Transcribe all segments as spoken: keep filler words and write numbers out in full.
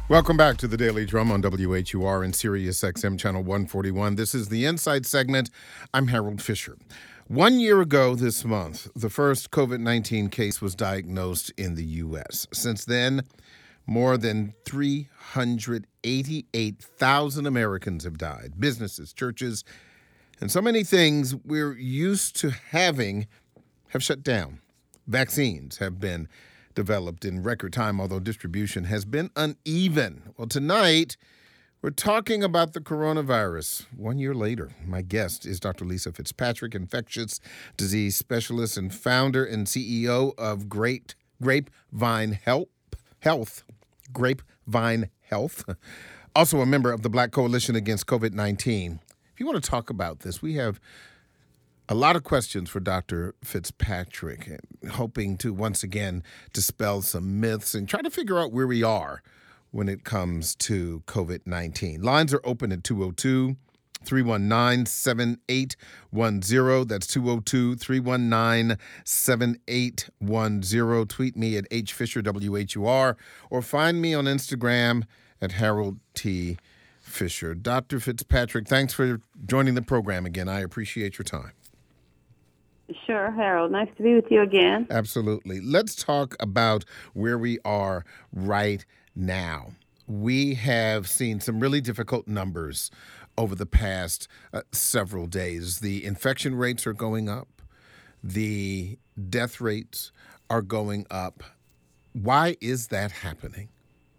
Welcome back to the Daily Drum on W H U R and Sirius X M Channel one forty-one. This is the Insight segment. I'm Harold Fisher. One year ago this month, the first COVID nineteen case was diagnosed in the U S. Since then, more than three hundred eighty-eight thousand Americans have died. Businesses, churches, and so many things we're used to having have shut down. Vaccines have been developed in record time, although distribution has been uneven. Well, tonight, we're talking about the coronavirus. One year later, my guest is Doctor Lisa Fitzpatrick, infectious disease specialist and founder and C E O of Great Grapevine Health. Health. Grapevine Health. Also a member of the Black Coalition Against COVID nineteen. If you want to talk about this, we have a lot of questions for Doctor Fitzpatrick, hoping to once again dispel some myths and try to figure out where we are when it comes to COVID nineteen. Lines are open at two oh two, three one nine, seven eight one zero. That's two oh two, three one nine, seven eight one zero. Tweet me at H Fisher W H U R or find me on Instagram at Harold T. Fisher. Doctor Fitzpatrick, thanks for joining the program again. I appreciate your time. Sure, Harold. Nice to be with you again. Absolutely. Let's talk about where we are right now. We have seen some really difficult numbers over the past uh, several days. The infection rates are going up. The death rates are going up. Why is that happening?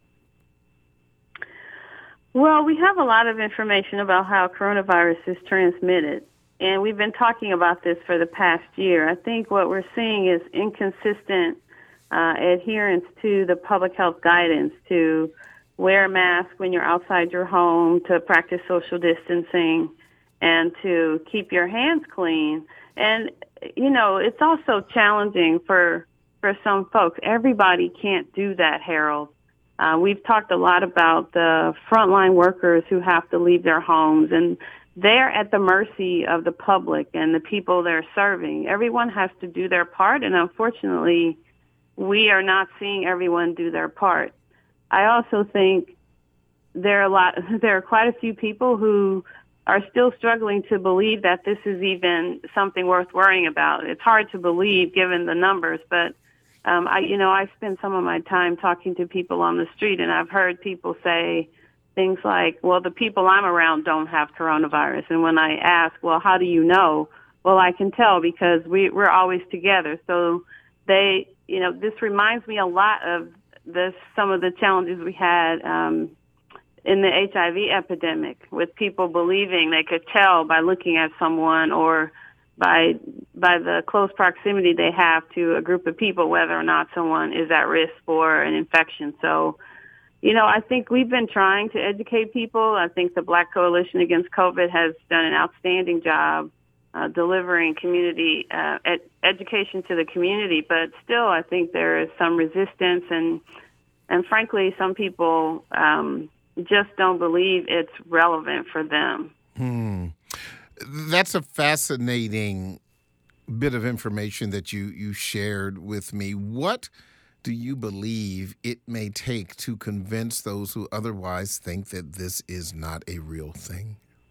Well, we have a lot of information about how coronavirus is transmitted. And we've been talking about this for the past year. I think what we're seeing is inconsistent uh, adherence to the public health guidance to wear a mask when you're outside your home, to practice social distancing, and to keep your hands clean. And, you know, it's also challenging for for some folks. Everybody can't do that, Harold. Uh, we've talked a lot about the frontline workers who have to leave their homes, and they're at the mercy of the public and the people they're serving. Everyone has to do their part, and unfortunately, we are not seeing everyone do their part. I also think there are a lot, there are quite a few people who are still struggling to believe that this is even something worth worrying about. It's hard to believe given the numbers, but um, I, you know, I spend some of my time talking to people on the street, and I've heard people say things like, well, the people I'm around don't have coronavirus. And when I ask, well, how do you know? Well, I can tell because we, we're always together. So they, you know, this reminds me a lot of this, some of the challenges we had um, in the H I V epidemic with people believing they could tell by looking at someone or by by the close proximity they have to a group of people, whether or not someone is at risk for an infection. So, you know, I think we've been trying to educate people. I think the Black Coalition Against COVID has done an outstanding job uh, delivering community uh, ed- education to the community. But still, I think there is some resistance, and and frankly, some people um, just don't believe it's relevant for them. Hmm. That's a fascinating bit of information that you, you shared with me. What do you believe it may take to convince those who otherwise think that this is not a real thing?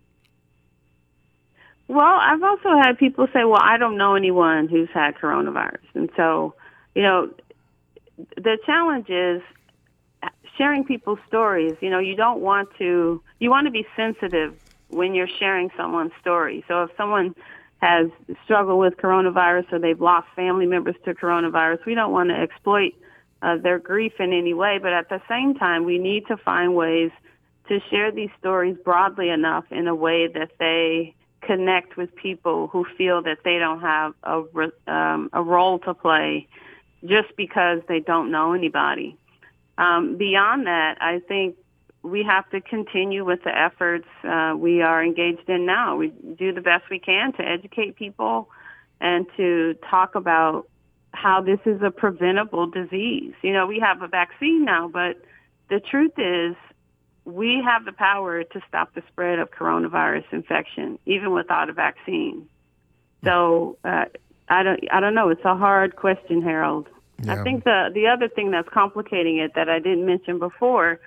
Well, I've also had people say, well, I don't know anyone who's had coronavirus. And so, you know, the challenge is sharing people's stories. You know, you don't want to, you want to be sensitive when you're sharing someone's story. So if someone has struggled with coronavirus or they've lost family members to coronavirus, we don't want to exploit uh, their grief in any way. But at the same time, we need to find ways to share these stories broadly enough in a way that they connect with people who feel that they don't have a, um, a role to play just because they don't know anybody. Um, beyond that, I think we have to continue with the efforts uh, we are engaged in now. We do the best we can to educate people and to talk about how this is a preventable disease. You know, we have a vaccine now, but the truth is we have the power to stop the spread of coronavirus infection, even without a vaccine. So uh, I don't, I don't know. It's a hard question, Harold. Yeah. I think the the other thing that's complicating it that I didn't mention before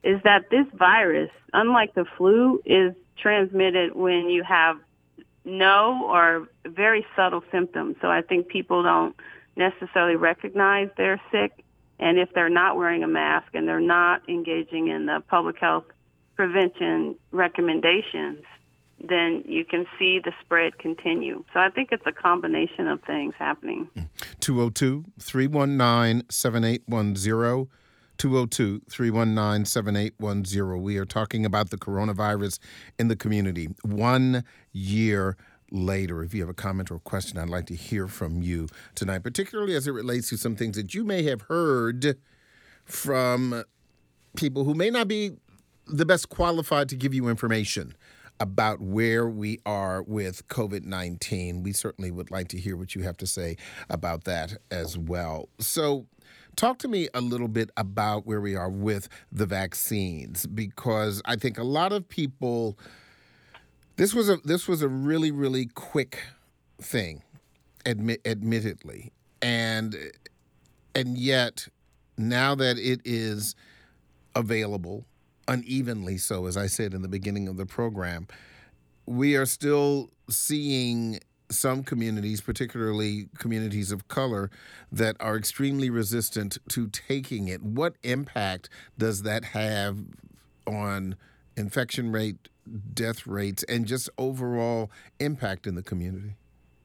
is that this virus, unlike the flu, is transmitted when you have no or very subtle symptoms. So I think people don't necessarily recognize they're sick. And if they're not wearing a mask and they're not engaging in the public health prevention recommendations, then you can see the spread continue. So I think it's a combination of things happening. two oh two, three one nine, seven eight one zero. two oh two, three one nine, seven eight one zero. We are talking about the coronavirus in the community one year later. If you have a comment or question, I'd like to hear from you tonight, particularly as it relates to some things that you may have heard from people who may not be the best qualified to give you information about where we are with COVID nineteen. We certainly would like to hear what you have to say about that as well. So talk to me a little bit about where we are with the vaccines, because I think a lot of people, this was a this was a really, really quick thing, admit, admittedly. And and yet, now that it is available, unevenly so, as I said in the beginning of the program, we are still seeing some communities, particularly communities of color, that are extremely resistant to taking it. What impact does that have on infection rate, death rates, and just overall impact in the community?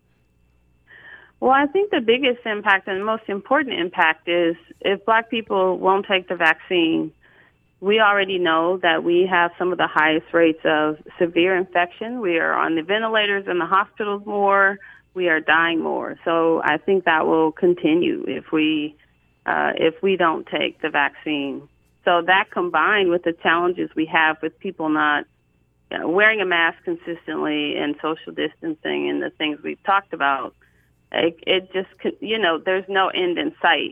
Well, I think the biggest impact and the most important impact is if Black people won't take the vaccine, we already know that we have some of the highest rates of severe infection. We are on the ventilators in the hospitals more. We are dying more. So I think that will continue if we uh, if we don't take the vaccine. So that combined with the challenges we have with people not you know, wearing a mask consistently and social distancing and the things we've talked about, it, it just, you know, there's no end in sight.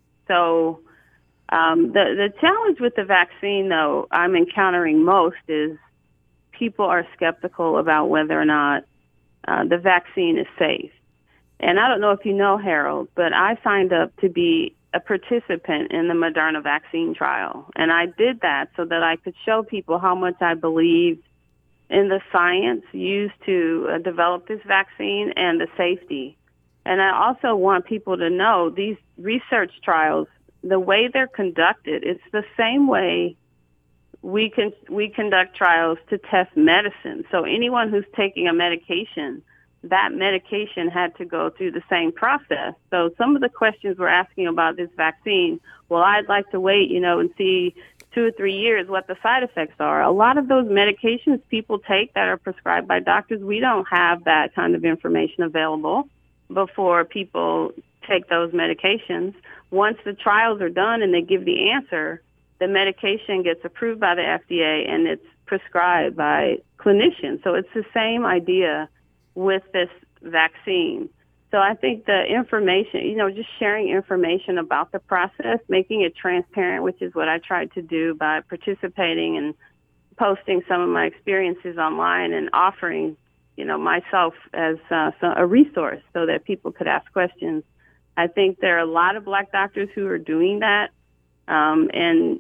So Um, the, the challenge with the vaccine, though, I'm encountering most is people are skeptical about whether or not uh, the vaccine is safe. And I don't know if you know, Harold, but I signed up to be a participant in the Moderna vaccine trial. And I did that so that I could show people how much I believed in the science used to uh, develop this vaccine and the safety. And I also want people to know these research trials, the way they're conducted, it's the same way we can we conduct trials to test medicine. So anyone who's taking a medication, that medication had to go through the same process. So some of the questions we're asking about this vaccine, well, I'd like to wait, you know, and see two or three years what the side effects are. A lot of those medications people take that are prescribed by doctors, we don't have that kind of information available before people take those medications. Once the trials are done and they give the answer, the medication gets approved by the F D A and it's prescribed by clinicians. So it's the same idea with this vaccine. So I think the information, you know, just sharing information about the process, making it transparent, which is what I tried to do by participating and posting some of my experiences online and offering, you know, myself as uh, a resource so that people could ask questions. I think there are a lot of Black doctors who are doing that, um, and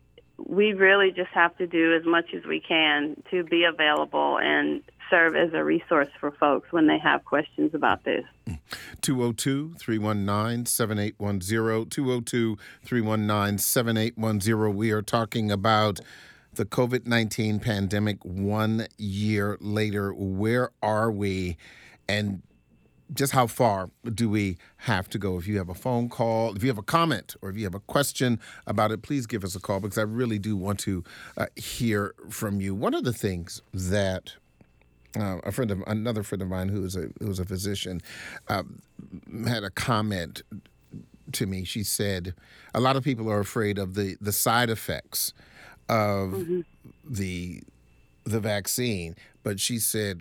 we really just have to do as much as we can to be available and serve as a resource for folks when they have questions about this. two oh two, three one nine, seven eight one zero, two oh two, three one nine, seven eight one zero. We are talking about the COVID nineteen pandemic one year later. Where are we? And just how far do we have to go? If you have a phone call, if you have a comment, or if you have a question about it, please give us a call, because I really do want to uh, hear from you. One of the things that uh, a friend of another friend of mine who is a who is a physician uh, had a comment to me. She said a lot of people are afraid of the the side effects of mm-hmm. the the vaccine, but she said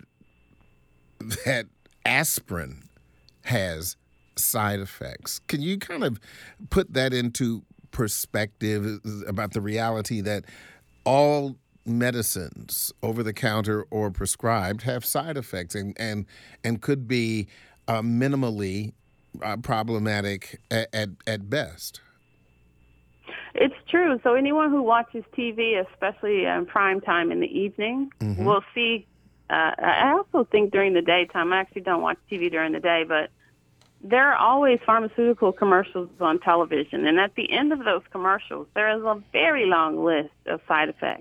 that aspirin has side effects. Can you kind of put that into perspective about the reality that all medicines, over the counter or prescribed, have side effects and and, and could be uh, minimally uh, problematic at, at, at best? It's true. So anyone who watches T V, especially in prime time in the evening, mm-hmm. will see. Uh, I also think during the daytime. I actually don't watch T V during the day, but there are always pharmaceutical commercials on television. And at the end of those commercials, there is a very long list of side effects.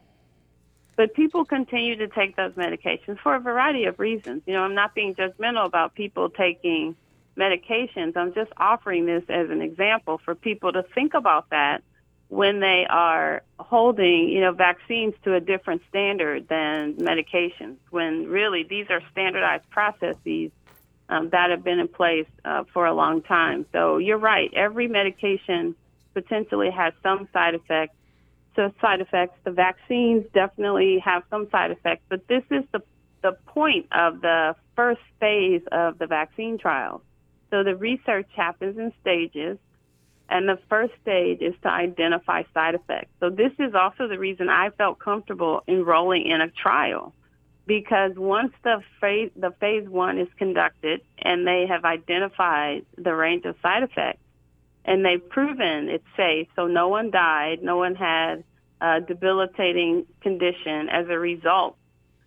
But people continue to take those medications for a variety of reasons. You know, I'm not being judgmental about people taking medications. I'm just offering this as an example for people to think about that when they are holding, you know, vaccines to a different standard than medications, when really these are standardized processes um, that have been in place uh, for a long time. So you're right. Every medication potentially has some side effects. So side effects, the vaccines definitely have some side effects, but this is the, the point of the first phase of the vaccine trial. So the research happens in stages, and the first stage is to identify side effects. So this is also the reason I felt comfortable enrolling in a trial, because once the phase, the phase one is conducted and they have identified the range of side effects, and they've proven it's safe, so no one died, no one had a debilitating condition as a result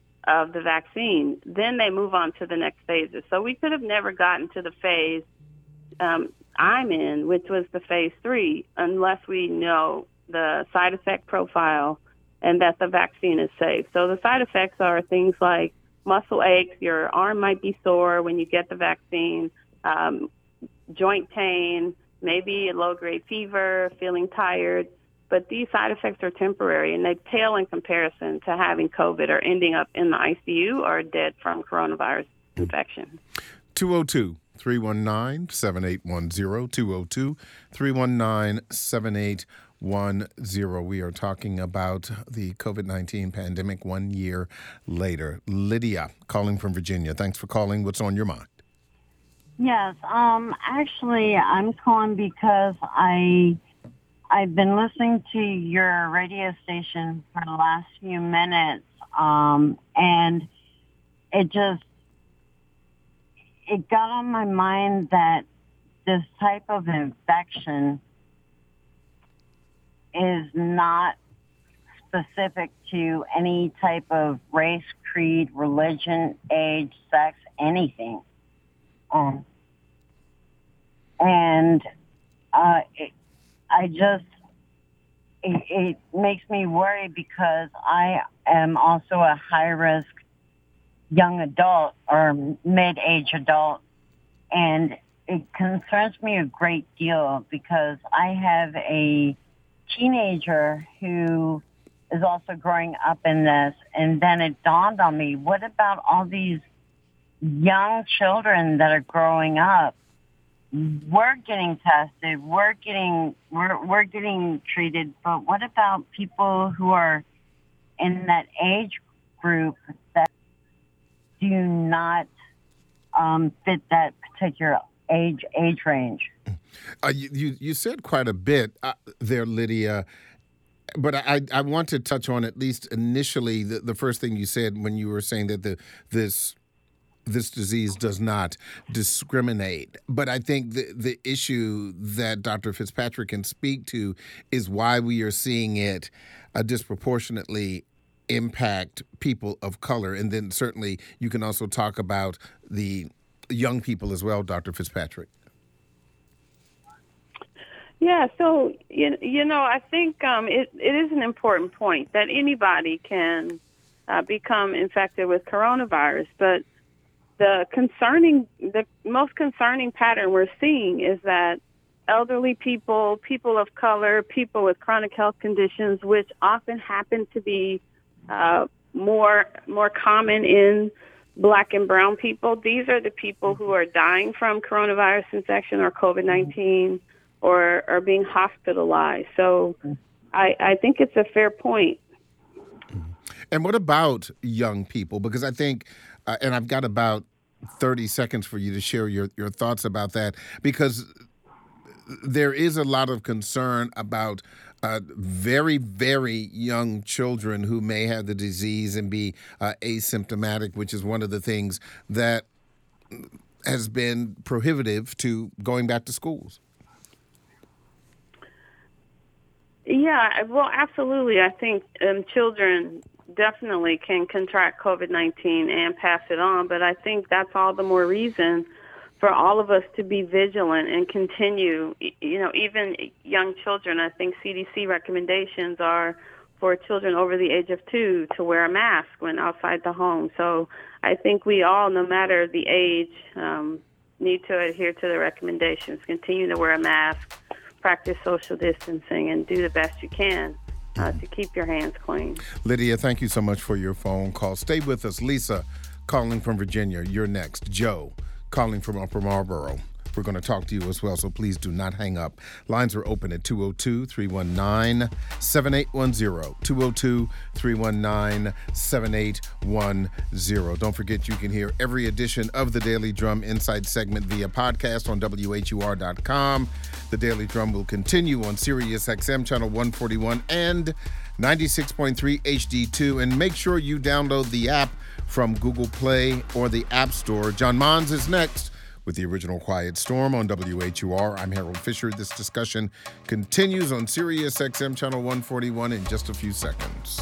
of the vaccine, then they move on to the next phases. So we could have never gotten to the phase um, I'm in, which was the phase three, unless we know the side effect profile and that the vaccine is safe. So the side effects are things like muscle aches, your arm might be sore when you get the vaccine, um, joint pain, maybe a low-grade fever, feeling tired. But these side effects are temporary, and they pale in comparison to having COVID or ending up in the I C U or dead from coronavirus infection. two oh two, three one nine, seven eight one zero, two oh two, three one nine, seven eight one zero. We are talking about the COVID nineteen pandemic one year later. Lydia, calling from Virginia. Thanks for calling. What's on your mind? Yes, um, actually, I'm calling because I, I've been listening to your radio station for the last few minutes, um, and it just, it got on my mind that this type of infection is not specific to any type of race, creed, religion, age, sex, anything. Um, and uh, it, I just, it, it makes me worry because I am also a high-risk young adult or mid-age adult, and it concerns me a great deal because I have a teenager who is also growing up in this, and then it dawned on me, what about all these young children that are growing up? We're getting tested, we're getting we're we're getting treated, but what about people who are in that age group that do not um, fit that particular age age range? Uh, you, you you said quite a bit uh, there, Lydia. But I, I want to touch on at least initially the, the first thing you said when you were saying that the this this disease does not discriminate. But I think the, the issue that Doctor Fitzpatrick can speak to is why we are seeing it uh, disproportionately impact people of color. And then certainly you can also talk about the young people as well, Doctor Fitzpatrick. Yeah, so, you, you know, I think um, it, it is an important point that anybody can uh, become infected with coronavirus. But the concerning, the most concerning pattern we're seeing is that elderly people, people of color, people with chronic health conditions, which often happen to be uh, more more common in Black and brown people, these are the people who are dying from coronavirus infection or COVID nineteen. Or, or being hospitalized. So I, I think it's a fair point. And what about young people? Because I think, uh, and I've got about thirty seconds for you to share your, your thoughts about that, because there is a lot of concern about uh, very, very young children who may have the disease and be uh, asymptomatic, which is one of the things that has been prohibitive to going back to schools. Yeah, well, absolutely. I think um, children definitely can contract COVID nineteen and pass it on, but I think that's all the more reason for all of us to be vigilant and continue, you know, even young children. I think C D C recommendations are for children over the age of two to wear a mask when outside the home. So I think we all, no matter the age, um, need to adhere to the recommendations, continue to wear a mask, practice social distancing, and do the best you can uh, to keep your hands clean. Lydia, thank you so much for your phone call. Stay with us. Lisa, calling from Virginia, you're next. Joe, calling from Upper Marlboro. We're going to talk to you as well, so please do not hang up. Lines are open at two oh two, three one nine, seven eight one zero, two oh two, three one nine, seven eight one zero. Don't forget you can hear every edition of the Daily Drum Insight segment via podcast on W H U R dot com. The Daily Drum will continue on Sirius X M channel one forty-one and ninety-six point three H D two. And make sure you download the app from Google Play or the App Store. John Mons is next with the original Quiet Storm on W H U R. I'm Harold Fisher. This discussion continues on Sirius X M channel one forty-one in just a few seconds.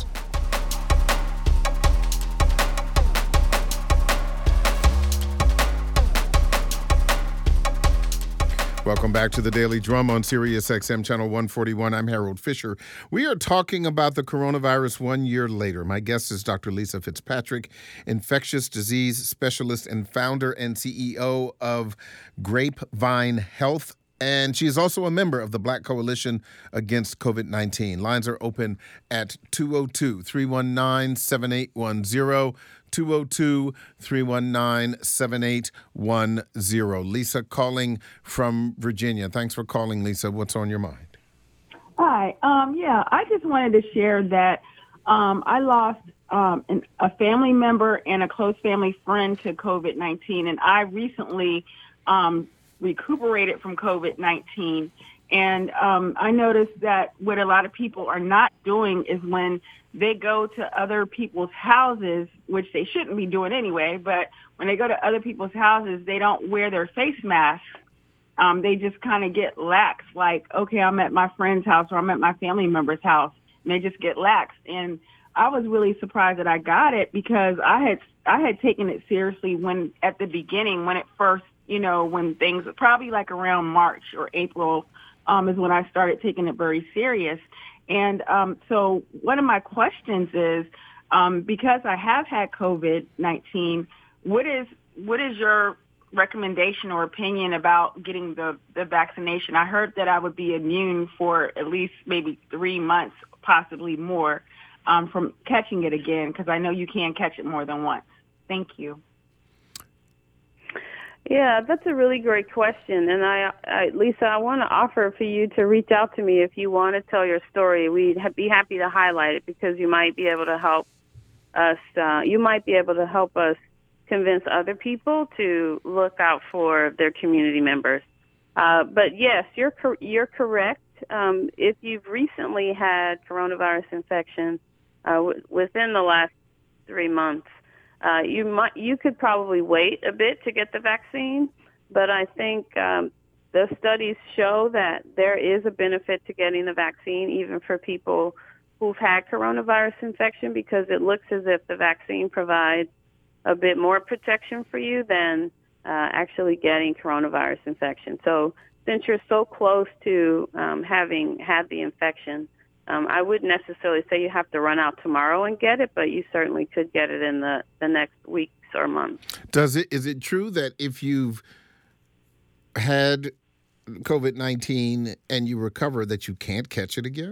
Welcome back to the Daily Drum on Sirius X M channel one forty-one. I'm Harold Fisher. We are talking about the coronavirus one year later. My guest is Doctor Lisa Fitzpatrick, infectious disease specialist and founder and C E O of Grapevine Health. And she is also a member of the Black Coalition Against COVID nineteen. Lines are open at two oh two, three one nine, seven eight one zero, two oh two, three one nine, seven eight one zero. Lisa calling from Virginia. Thanks for calling, Lisa. What's on your mind? Hi. Um, yeah, I just wanted to share that um, I lost um, an, a family member and a close family friend to COVID nineteen, and I recently um, recuperated from COVID nineteen. And um, I noticed that what a lot of people are not doing is when they go to other people's houses, which they shouldn't be doing anyway, but when they go to other people's houses, they don't wear their face masks. Um, they just kind of get lax, like, okay, I'm at my friend's house or I'm at my family member's house, and they just get lax. And I was really surprised that I got it because I had I had taken it seriously when at the beginning, when it first, you know, when things, probably like around March or April, um, is when I started taking it very serious. And um, so one of my questions is, um, because I have had COVID nineteen, what is what is your recommendation or opinion about getting the, the vaccination? I heard that I would be immune for at least maybe three months, possibly more, um, from catching it again, because I know you can catch it more than once. Thank you. Yeah, that's a really great question. And I, I Lisa, I want to offer for you to reach out to me if you want to tell your story. We'd ha- be happy to highlight it because you might be able to help us. Uh, you might be able to help us convince other people to look out for their community members. Uh, but yes, you're cor- you're correct. Um, if you've recently had coronavirus infection uh, w- within the last three months, Uh, you might, you could probably wait a bit to get the vaccine, but I think um, the studies show that there is a benefit to getting the vaccine, even for people who've had coronavirus infection, because it looks as if the vaccine provides a bit more protection for you than uh, actually getting coronavirus infection. So since you're so close to um, having had the infection, Um, I wouldn't necessarily say you have to run out tomorrow and get it, but you certainly could get it in the, the next weeks or months. Does it? Is it true that if you've had COVID nineteen and you recover that you can't catch it again?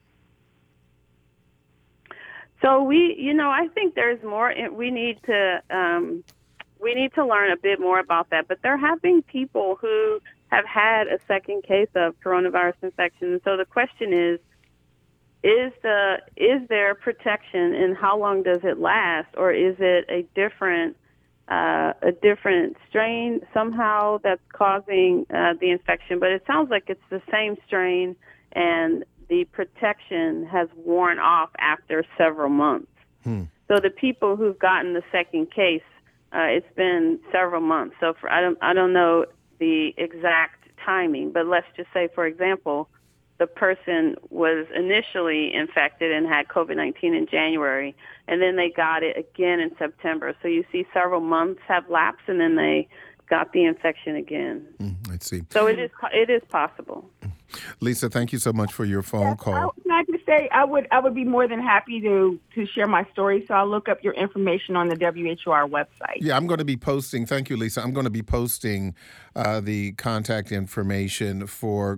So we, you know, I think there's more. We need to um, we need to learn a bit more about that. But there have been people who have had a second case of coronavirus infection. And so the question is, Is the is there protection, and how long does it last, or is it a different uh, a different strain somehow that's causing uh, the infection? But it sounds like it's the same strain, and the protection has worn off after several months. Hmm. So the people who've gotten the second case, uh, it's been several months. So for, I don't I don't know the exact timing, but let's just say, for example, the person was initially infected and had COVID nineteen in January, and then they got it again in September. So you see several months have lapsed, and then they got the infection again. Mm, I see. So it is it is possible. Lisa, thank you so much for your phone Yes, call. I, can I just say I would I would be more than happy to to share my story. So I'll look up your information on the W H O R website. Yeah, I'm going to be posting. Thank you, Lisa. I'm going to be posting uh, the contact information for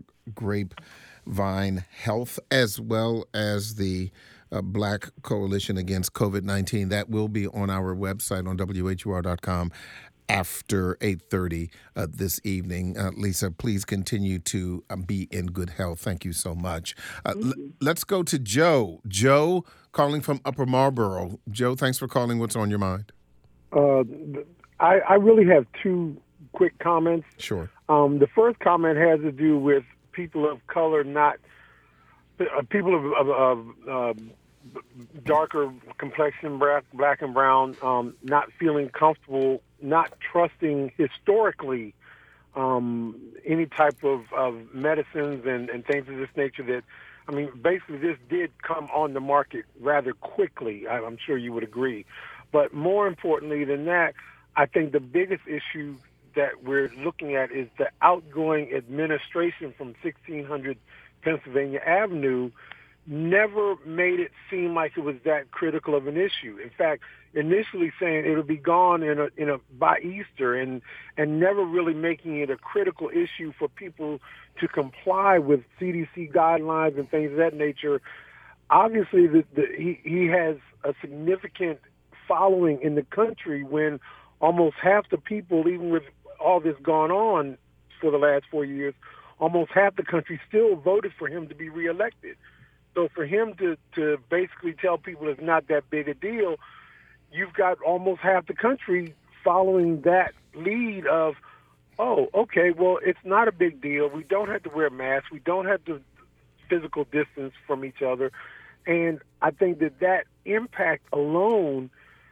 Grapevine Health as well as the uh, Black Coalition Against COVID nineteen. That will be on our website on W H O R dot com after eight thirty uh, this evening. Uh, Lisa, please continue to um, be in good health. Thank you so much. Uh, l- let's go to Joe. Joe calling from Upper Marlboro. Joe, thanks for calling. What's on your mind? Uh, I, I really have two quick comments. Sure. Um, the first comment has to do with people of color, not uh, people of, of, of uh, darker complexion, black, black and brown, um, not feeling comfortable, not trusting historically um, any type of, of medicines and, and things of this nature that, I mean, basically this did come on the market rather quickly. I, I'm sure you would agree. But more importantly than that, I think the biggest issue that we're looking at is the outgoing administration from sixteen hundred Pennsylvania Avenue never made it seem like it was that critical of an issue. In fact, initially saying it'll be gone in a, in a by Easter, and and never really making it a critical issue for people to comply with C D C guidelines and things of that nature. Obviously, the, the, he he has a significant following in the country when almost half the people, even with all this gone on for the last four years, almost half the country still voted for him to be reelected. So for him to, to basically tell people it's not that big a deal, you've got almost half the country following that lead of, oh, okay, well, it's not a big deal. We don't have to wear masks. We don't have to physical distance from each other. And I think that that impact alone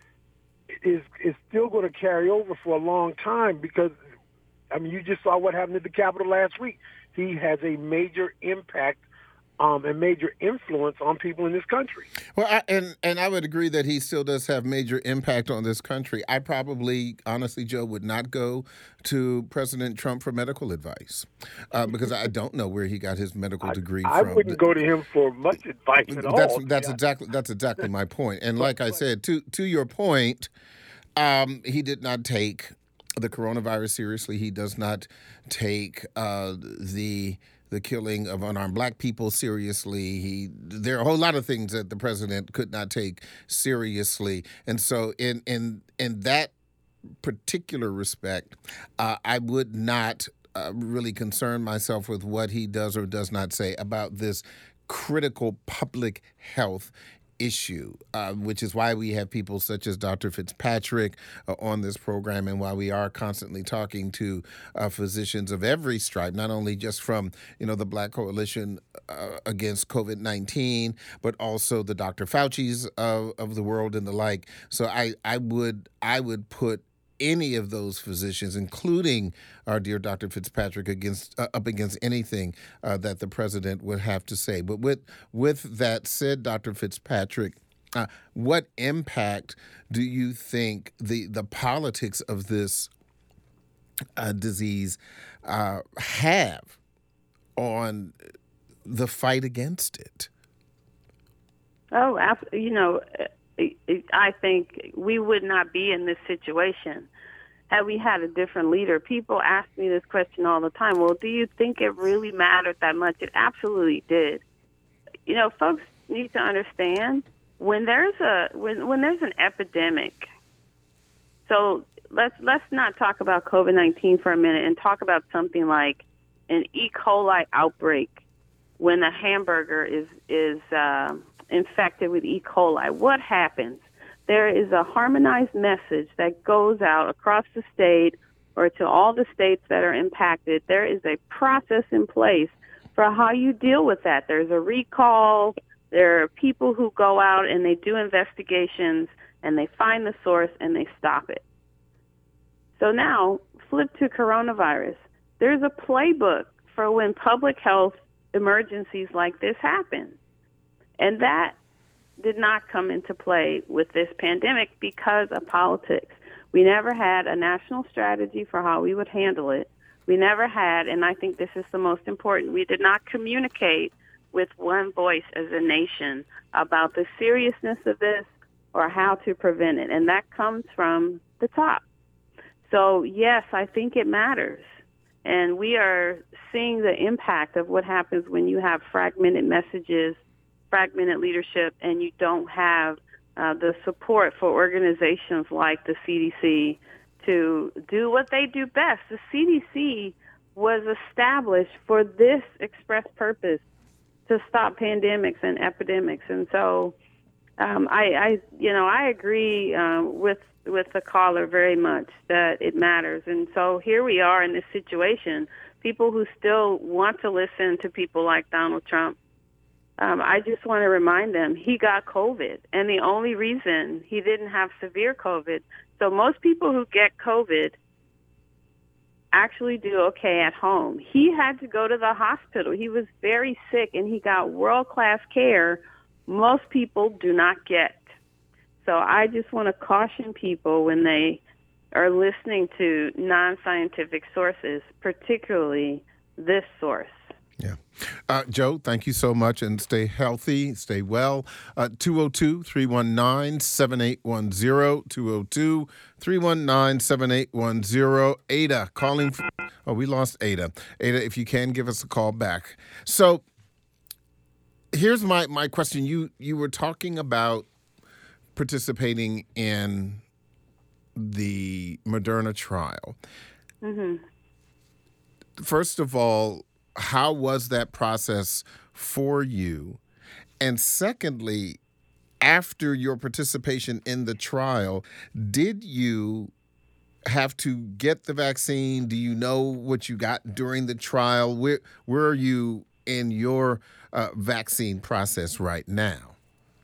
is is still going to carry over for a long time because, I mean, you just saw what happened at the Capitol last week. He has a major impact Um, and major influence on people in this country. Well, I, and and I would agree that he still does have major impact on this country. I probably, honestly, Joe, would not go to President Trump for medical advice uh, because I don't know where he got his medical degree I, I from. I wouldn't go to him for much advice at all. That's that's yeah. exactly that's exactly my point. And like I said, to to your point, um, he did not take the coronavirus seriously. He does not take uh, the the killing of unarmed black people seriously. He there are a whole lot of things that the president could not take seriously. And so in in in that particular respect, uh, I would not uh, really concern myself with what he does or does not say about this critical public health issue, uh, which is why we have people such as Doctor Fitzpatrick uh, on this program, and why we are constantly talking to uh, physicians of every stripe, not only just from you know the Black Coalition uh, Against COVID nineteen, but also the Doctor Fauci's of, of the world and the like. So I, I would I would put any of those physicians, including our dear Doctor Fitzpatrick, against uh, up against anything uh, that the president would have to say. But with with that said, Doctor Fitzpatrick, uh, what impact do you think the the politics of this uh, disease uh, have on the fight against it? Oh, you know, I think we would not be in this situation had we had a different leader. People ask me this question all the time. Well, do you think it really mattered that much? It absolutely did. You know, folks need to understand when there's a when when there's an epidemic. So let's let's not talk about COVID nineteen for a minute and talk about something like an E. coli outbreak when a hamburger is is uh, infected with E. coli. What happens? There is a harmonized message that goes out across the state or to all the states that are impacted. There is a process in place for how you deal with that. There's a recall. There are people who go out and they do investigations and they find the source and they stop it. So now, flip to coronavirus. There's a playbook for when public health emergencies like this happen. And that did not come into play with this pandemic because of politics. We never had a national strategy for how we would handle it. We never had, and I think this is the most important, we did not communicate with one voice as a nation about the seriousness of this or how to prevent it. And that comes from the top. So, yes, I think it matters. And we are seeing the impact of what happens when you have fragmented messages, fragmented leadership, and you don't have uh, the support for organizations like the C D C to do what they do best. The C D C was established for this express purpose, to stop pandemics and epidemics. And so um, I, I, you know, I agree um, with with the caller very much that it matters. And so here we are in this situation, people who still want to listen to people like Donald Trump. Um, I just want to remind them he got COVID, and the only reason he didn't have severe COVID. So most people who get COVID actually do okay at home. He had to go to the hospital. He was very sick, and he got world-class care most people do not get. So I just want to caution people when they are listening to non-scientific sources, particularly this source. Yeah. Uh, Joe, thank you so much, and stay healthy, stay well. Uh, two oh two, three one nine, seven eight one zero, two oh two, three one nine, seven eight one zero. Ada, calling. For, oh, we lost Ada. Ada, if you can, give us a call back. So here's my, my question. You, you were talking about participating in the Moderna trial. Mm-hmm. First of all, how was that process for you? And secondly, after your participation in the trial, did you have to get the vaccine? Do you know what you got during the trial? Where, where are you in your uh, vaccine process right now?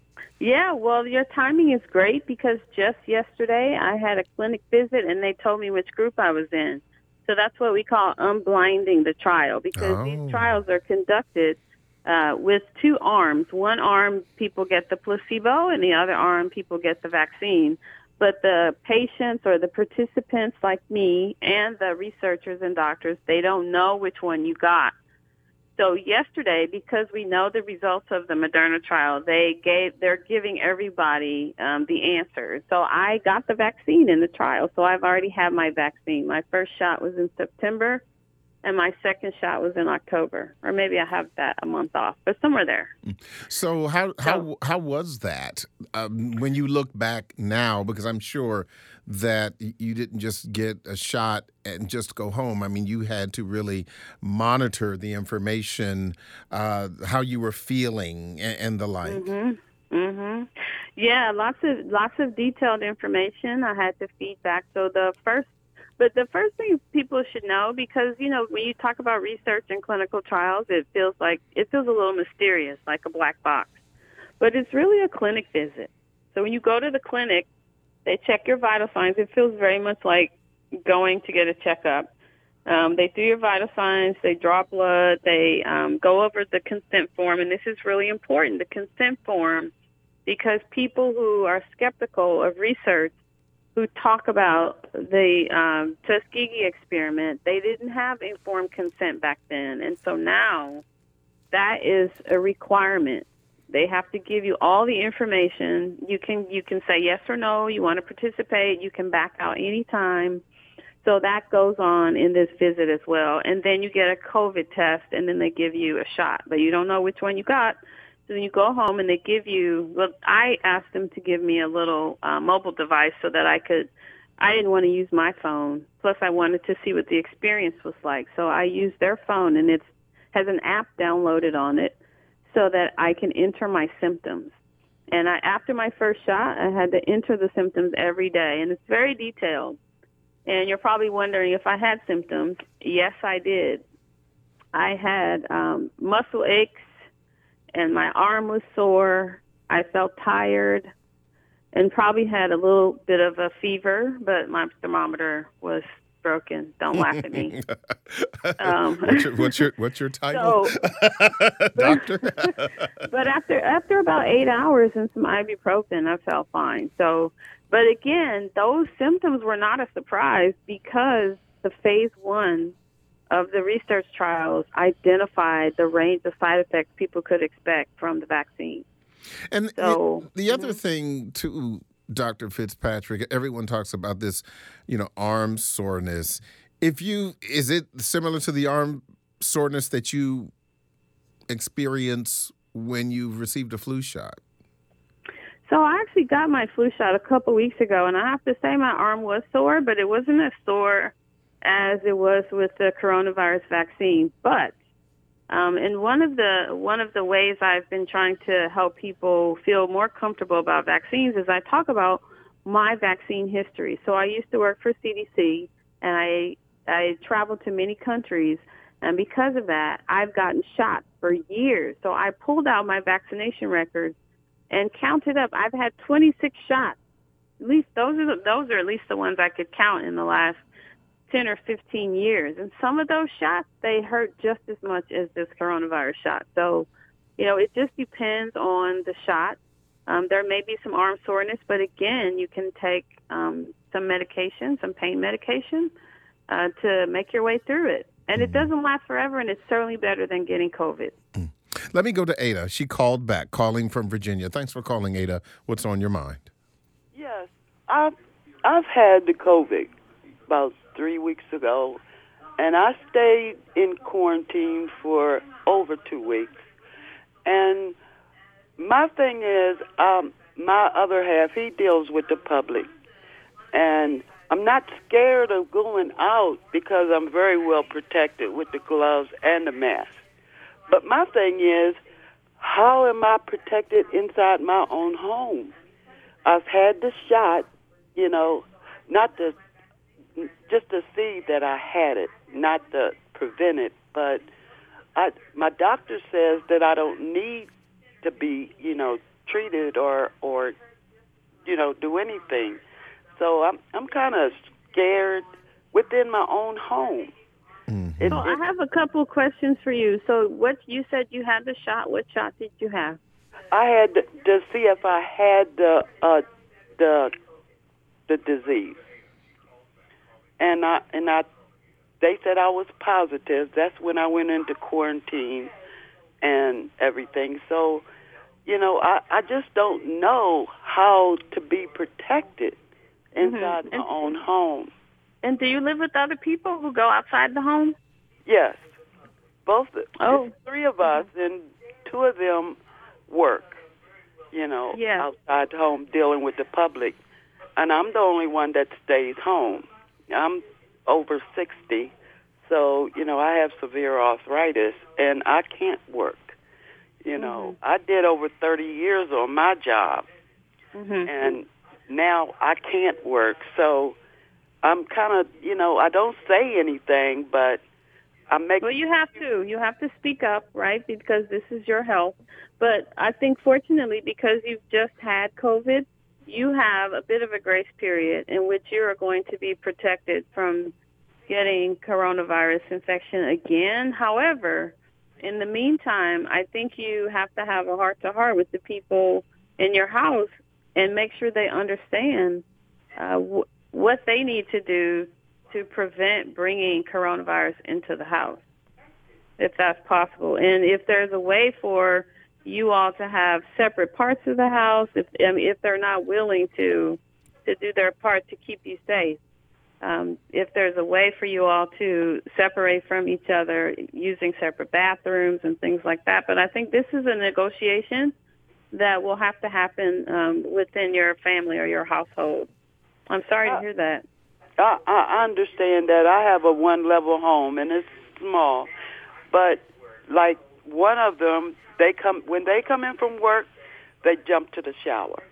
Yeah, well, your timing is great because just yesterday I had a clinic visit and they told me which group I was in. So that's what we call unblinding the trial, because Oh. these trials are conducted uh, with two arms. One arm, people get the placebo, and the other arm, people get the vaccine. But the patients or the participants like me and the researchers and doctors, they don't know which one you got. So yesterday, because we know the results of the Moderna trial, they gave, they're giving everybody um, the answer. So I got the vaccine in the trial, so I've already had my vaccine. My first shot was in September, and my second shot was in October. Or maybe I have that a month off, but somewhere there. So how how how was that um, when you look back now? Because I'm sure that you didn't just get a shot and just go home. I mean, you had to really monitor the information, uh, how you were feeling, and, and the like. Mm-hmm. Mm-hmm. Yeah, lots of lots of detailed information I had to feed back. So the first, but the first thing people should know, because you know when you talk about research and clinical trials, it feels like it feels a little mysterious, like a black box. But it's really a clinic visit. So when you go to the clinic, they check your vital signs. It feels very much like going to get a checkup. Um, they do your vital signs. They draw blood. They um, go over the consent form. And this is really important, the consent form, because people who are skeptical of research, who talk about the um, Tuskegee experiment, they didn't have informed consent back then. And so now that is a requirement. They have to give you all the information. You can you can say yes or no. You want to participate. You can back out anytime. So that goes on in this visit as well. And then you get a COVID test, and then they give you a shot. But you don't know which one you got. So then you go home, and they give you, well, I asked them to give me a little uh, mobile device so that I could, I didn't want to use my phone. Plus, I wanted to see what the experience was like. So I used their phone, and it has an app downloaded on it, so that I can enter my symptoms. And I, after my first shot, I had to enter the symptoms every day, and it's very detailed. And you're probably wondering if I had symptoms. Yes, I did. I had um, muscle aches, and my arm was sore. I felt tired, and probably had a little bit of a fever, but my thermometer was broken. Don't laugh at me. Um, what's, your, what's your what's your title, so, doctor? But after after about eight hours and some ibuprofen, I felt fine. So, but again, those symptoms were not a surprise because the phase one of the research trials identified the range of side effects people could expect from the vaccine. And so, the mm-hmm. other thing, too, Doctor Fitzpatrick, everyone talks about this, you know, arm soreness. If you, is it similar to the arm soreness that you experience when you received a flu shot? So I actually got my flu shot a couple weeks ago, and I have to say my arm was sore, but it wasn't as sore as it was with the coronavirus vaccine. But um, in one of the one of the ways I've been trying to help people feel more comfortable about vaccines is I talk about my vaccine history. So I used to work for C D C, and I I traveled to many countries, and because of that, I've gotten shots for years. So I pulled out my vaccination records and counted up. I've had twenty-six shots. At least those are the, those are at least the ones I could count in the last ten or fifteen years. And some of those shots, they hurt just as much as this coronavirus shot. So, you know, it just depends on the shot. Um, there may be some arm soreness, but again, you can take um, some medication, some pain medication uh, to make your way through it. And it doesn't last forever, and it's certainly better than getting COVID. Let me go to Ada. She called back, calling from Virginia. Thanks for calling, Ada. What's on your mind? Yes, I've, I've had the COVID about three weeks ago, and I stayed in quarantine for over two weeks. And my thing is, um, my other half, he deals with the public, and I'm not scared of going out because I'm very well protected with the gloves and the mask. But my thing is, how am I protected inside my own home? I've had the shot, you know, not to, just to see that I had it, not to prevent it. But I, my doctor says that I don't need to be, you know, treated or, or, you know, do anything. So I'm, I'm kind of scared within my own home. Mm-hmm. It, So I have a couple questions for you. So what you said you had the shot. What shot did you have? I had to, to see if I had the uh, the the disease, and I and I they said I was positive. That's when I went into quarantine and everything. So, you know, I, I just don't know how to be protected inside Mm-hmm. my own home. And do you live with other people who go outside the home? Yes, both. Oh. It's three of us, and two of them work, you know, Yeah. outside the home dealing with the public. And I'm the only one that stays home. I'm over sixty, so, you know, I have severe arthritis, and I can't work. You know, Mm-hmm. I did over thirty years on my job, Mm-hmm. and now I can't work. So I'm kind of, you know, I don't say anything, but I make... Well, you have to. You have to speak up, right, because this is your health. But I think, fortunately, because you've just had COVID, you have a bit of a grace period in which you are going to be protected from getting coronavirus infection again. However, in the meantime, I think you have to have a heart-to-heart with the people in your house and make sure they understand uh, w- what they need to do to prevent bringing coronavirus into the house, if that's possible. And if there's a way for you all to have separate parts of the house, if I mean, if they're not willing to to do their part to keep you safe, um, if there's a way for you all to separate from each other using separate bathrooms and things like that. But I think this is a negotiation that will have to happen um, within your family or your household. I'm sorry to hear that. I, I understand that. I have a one-level home, and it's small. But, like, one of them, they come when they come in from work, they jump to the shower.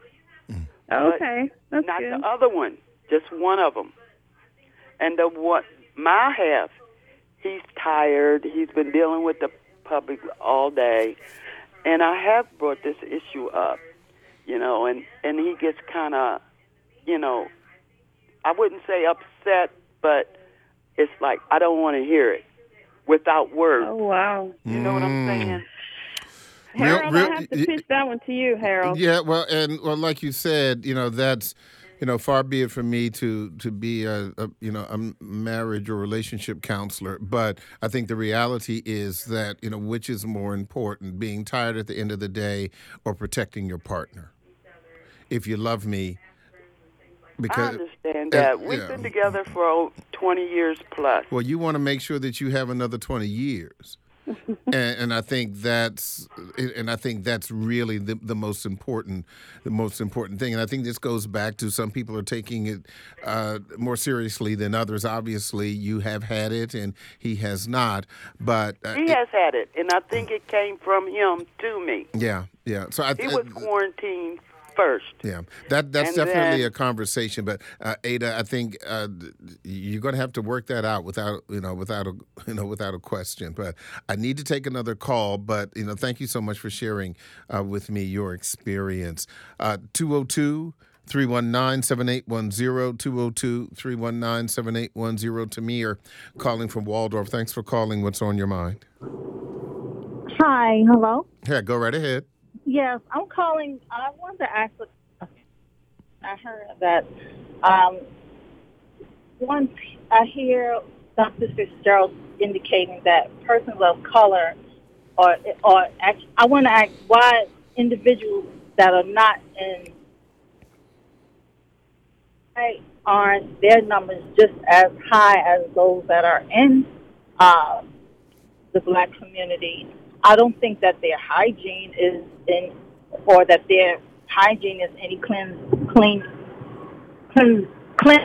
Okay, that's Not good. the other one, just one of them. And the one, my half, he's tired. He's been dealing with the public all day. And I have brought this issue up, you know, and, and he gets kind of, you know, I wouldn't say upset, but it's like I don't want to hear it without words. Oh, wow. You know what I'm saying? Harold, Real- real- I have to pitch that one to you, Harold. Yeah, well, and well, like you said, you know, that's, you know, far be it from me to to be a, a you know a marriage or relationship counselor, but I think the reality is that, you know, which is more important, being tired at the end of the day or protecting your partner? If you love me, because I understand uh, that. We've yeah. been together for oh, twenty years plus. Well, you want to make sure that you have another twenty years. and, and I think that's, and I think that's really the, the most important, the most important thing. And I think this goes back to some people are taking it uh, more seriously than others. Obviously, you have had it, and he has not. But uh, He has had it, and I think it came from him to me. yeah, yeah. So I, He was quarantined first. Yeah, that that's And definitely then- a conversation. But uh, Ada, I think uh, you're going to have to work that out without you know without a you know without a question. But I need to take another call. But you know, thank you so much for sharing uh, with me your experience. two oh two, three one nine, seven eight one zero, two oh two, three one nine, seven eight one zero. Tamir calling from Waldorf. Thanks for calling. What's on your mind? Hi, hello. Yeah, go right ahead. Yes, I'm calling. I wanted to ask. I heard that um, once I hear Doctor Fitzgerald indicating that persons of color, or or act- I want to ask why individuals that are not in, why aren't their numbers just as high as those that are in uh, the black community? I don't think that their hygiene is in, or that their hygiene is any clean, clean, clean, clean.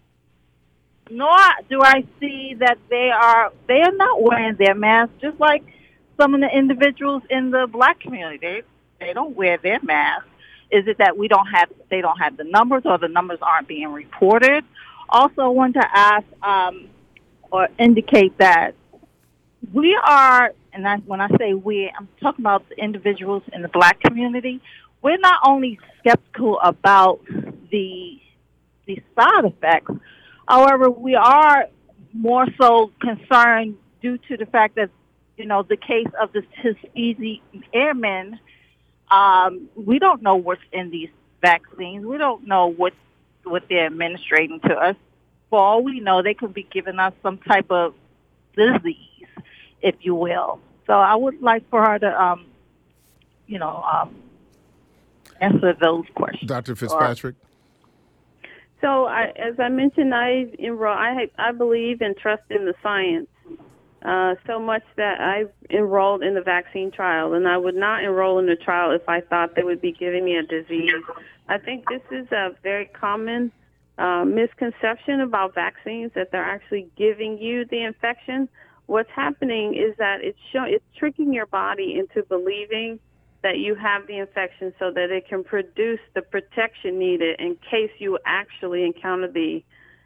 Nor do I see that they are, they are not wearing their masks, just like some of the individuals in the black community. They, they don't wear their masks. Is it that we don't have, they don't have the numbers, or the numbers aren't being reported? Also, I want to ask um, or indicate that we are, and I, when I say we, I'm talking about the individuals in the black community. We're not only skeptical about the the side effects, however, we are more so concerned due to the fact that, you know, the case of the Tuskegee Airmen, um, we don't know what's in these vaccines. We don't know what what they're administrating to us. For all we know, they could be giving us some type of disease, if you will. So I would like for her to, um, you know, um, answer those questions. Doctor Fitzpatrick? So, I, as I mentioned, I enroll. I I believe and trust in the science uh, so much that I enrolled in the vaccine trial, and I would not enroll in the trial if I thought they would be giving me a disease. I think this is a very common uh, misconception about vaccines, that they're actually giving you the infection. What's happening is that it's show, it's tricking your body into believing that you have the infection so that it can produce the protection needed in case you actually encounter the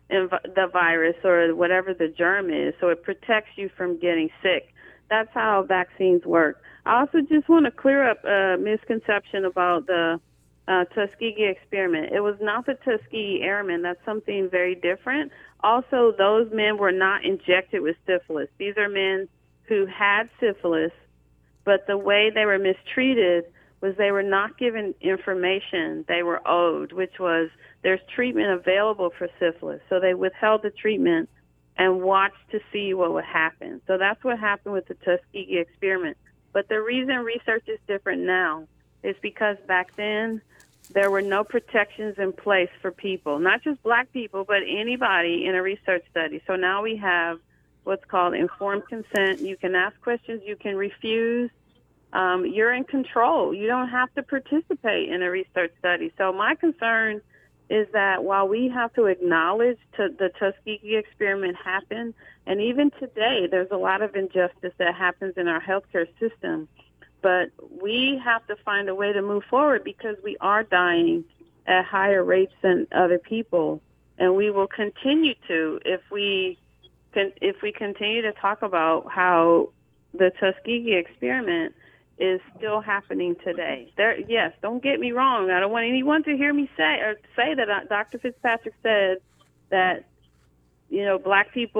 the virus or whatever the germ is. So it protects you from getting sick. That's how vaccines work. I also just want to clear up a misconception about the uh, Tuskegee experiment. It was not the Tuskegee Airmen. That's something very different. Also, those men were not injected with syphilis. These are men who had syphilis, but the way they were mistreated was they were not given information they were owed, which was there's treatment available for syphilis. So they withheld the treatment and watched to see what would happen. So that's what happened with the Tuskegee experiment. But the reason research is different now is because back then there were no protections in place for people, not just black people, but anybody in a research study. So now we have what's called informed consent. You can ask questions, you can refuse. Um, you're in control. You don't have to participate in a research study. So my concern is that while we have to acknowledge to the Tuskegee experiment happened, and even today there's a lot of injustice that happens in our healthcare system, but we have to find a way to move forward because we are dying at higher rates than other people, and we will continue to if we can, if we continue to talk about how the Tuskegee experiment is still happening today. There, yes, don't get me wrong. I don't want anyone to hear me say or say that Doctor Fitzpatrick said that, you know, black people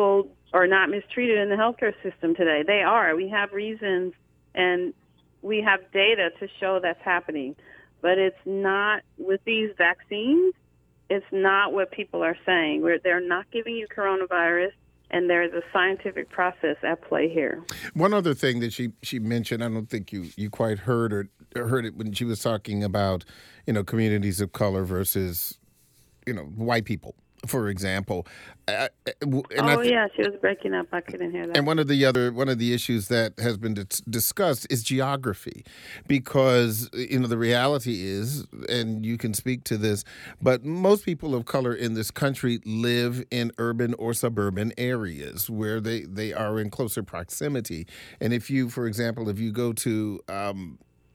or not mistreated in the healthcare system today. They are. We have reasons and we have data to show that's happening. But it's not with these vaccines. It's not what people are saying. Where they're not giving you coronavirus, and there's a scientific process at play here. One other thing that she, she mentioned, I don't think you, you quite heard or heard it when she was talking about, you know, communities of color versus, you know, white people, for example. Uh, and oh I th- yeah, she was breaking up. I couldn't hear that. And one of the other one of the issues that has been dis- discussed is geography, because you know the reality is, and you can speak to this, but most people of color in this country live in urban or suburban areas where they, they are in closer proximity. And if you, for example, if you go to um,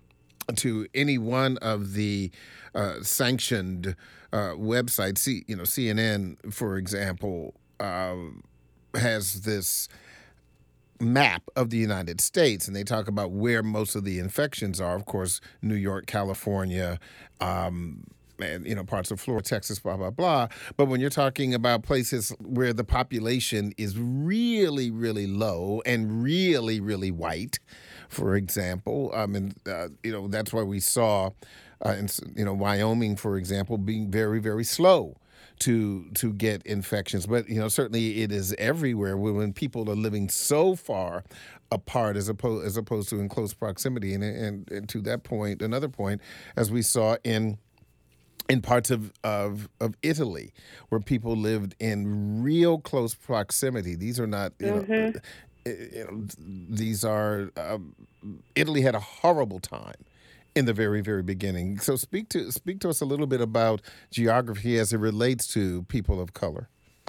to any one of the uh, sanctioned uh, websites, C, you know, C N N, for example, uh, has this map of the United States, and they talk about where most of the infections are. Of course, New York, California, um, and, you know, parts of Florida, Texas, blah, blah, blah. But when you're talking about places where the population is really, really low and really, really white, for example, I mean, uh, you know, that's why we saw, uh, in, you know, Wyoming, for example, being very, very slow to to get infections. But, you know, certainly it is everywhere when people are living so far apart as opposed, as opposed to in close proximity. And, and, and to that point, another point, as we saw in in parts of, of of Italy, where people lived in real close proximity. These are not, you mm-hmm. know, you know, these are, um, Italy had a horrible time in the very, very beginning. So speak to speak to us a little bit about geography as it relates to people of color.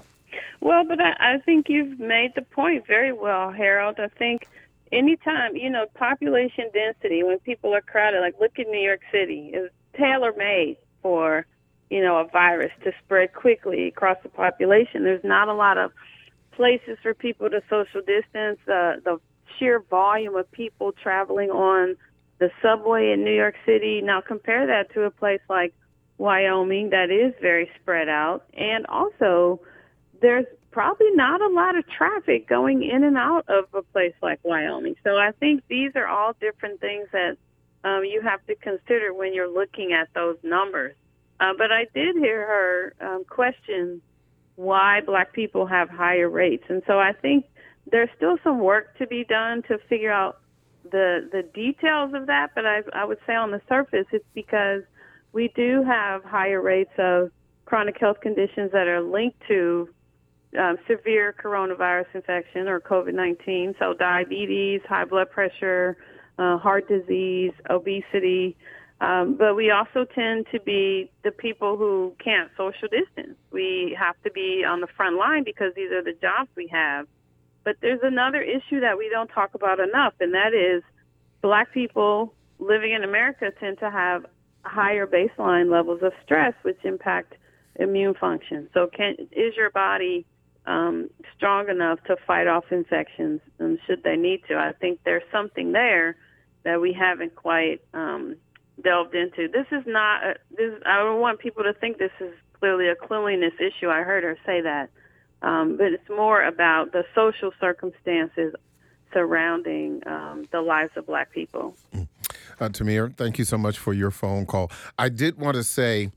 Well, but I, I think you've made the point very well, Harold. I think anytime, you know, population density, when people are crowded, like look at New York City, is tailor-made for, you know, a virus to spread quickly across the population. There's not a lot of places for people to social distance. Uh, the sheer volume of people traveling on the subway in New York City. Now compare that to a place like Wyoming that is very spread out. And also there's probably not a lot of traffic going in and out of a place like Wyoming. So I think these are all different things that um, you have to consider when you're looking at those numbers. Uh, but I did hear her um, question why black people have higher rates. And so I think there's still some work to be done to figure out the the details of that. But I, I would say on the surface, it's because we do have higher rates of chronic health conditions that are linked to um, severe coronavirus infection or COVID nineteen. So diabetes, high blood pressure, uh, heart disease, obesity. Um, but we also tend to be the people who can't social distance. We have to be on the front line because these are the jobs we have. But there's another issue that we don't talk about enough, and that is black people living in America tend to have higher baseline levels of stress, which impact immune function. So can, is your body um, strong enough to fight off infections, um, should they need to? I think there's something there that we haven't quite um, delved into. This is not, a, this, I don't want people to think this is clearly a cleanliness issue. I heard her say that. Um, but it's more about the social circumstances surrounding um, the lives of black people. Uh, Tamir, thank you so much for your phone call. I did want to say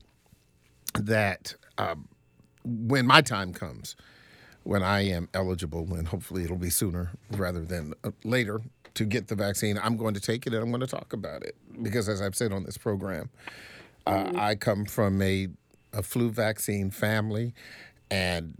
that um, when my time comes, when I am eligible, and hopefully it'll be sooner rather than uh, later, to get the vaccine, I'm going to take it and I'm going to talk about it. Because as I've said on this program, uh, mm-hmm. I come from a, a flu vaccine family, and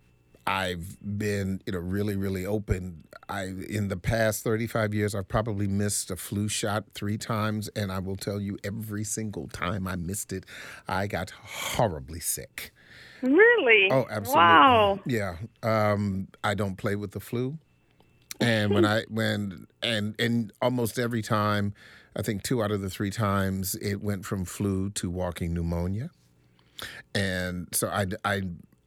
I've been, you know, really, really open. I in the past thirty-five years, I've probably missed a flu shot three times, and I will tell you, every single time I missed it, I got horribly sick. Really? Oh, absolutely. Wow. Yeah. Um, I don't play with the flu, and when I when and and almost every time, I think two out of the three times, it went from flu to walking pneumonia, and so I I.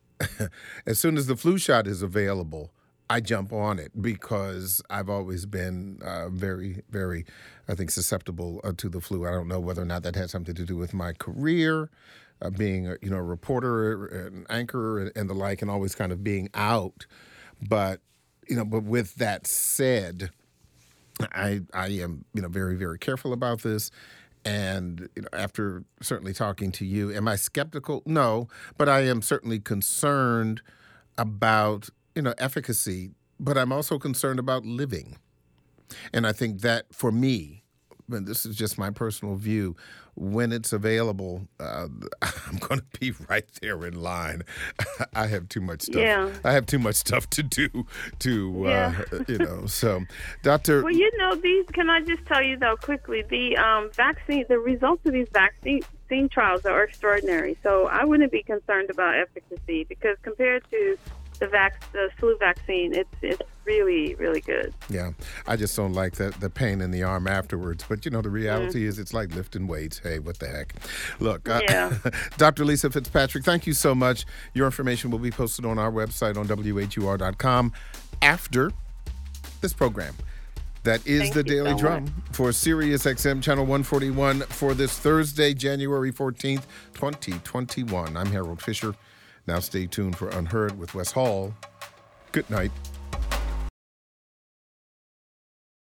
As soon as the flu shot is available, I jump on it because I've always been uh, very, very, I think, susceptible uh, to the flu. I don't know whether or not that had something to do with my career, uh, being a, you know, a reporter, an anchor, and the like, and always kind of being out. But you know, but with that said, I I am, you know, very, very careful about this. And you know, after certainly talking to you, am I skeptical? No, but I am certainly concerned about, you know, efficacy, but I'm also concerned about living. And I think that for me, and this is just my personal view, when it's available, uh, I'm going to be right there in line. I have too much stuff. Yeah. I have too much stuff to do to, Yeah. uh, you know, so, Doctor Well, you know, these, can I just tell you, though, quickly, the um, vaccine, the results of these vaccine vaccine trials are extraordinary. So I wouldn't be concerned about efficacy because compared to the, vac- the flu vaccine, it's it's really, really good. Yeah, I just don't like the, the pain in the arm afterwards. But, you know, the reality mm. is it's like lifting weights. Hey, what the heck? Look, uh, yeah. Doctor Lisa Fitzpatrick, thank you so much. Your information will be posted on our website on W H U R dot com after this program. That is Thank the Daily so Drum much. for Sirius X M Channel one forty-one for this Thursday, January fourteenth, twenty twenty-one. I'm Harold Fisher. Now stay tuned for Unheard with Wes Hall. Good night.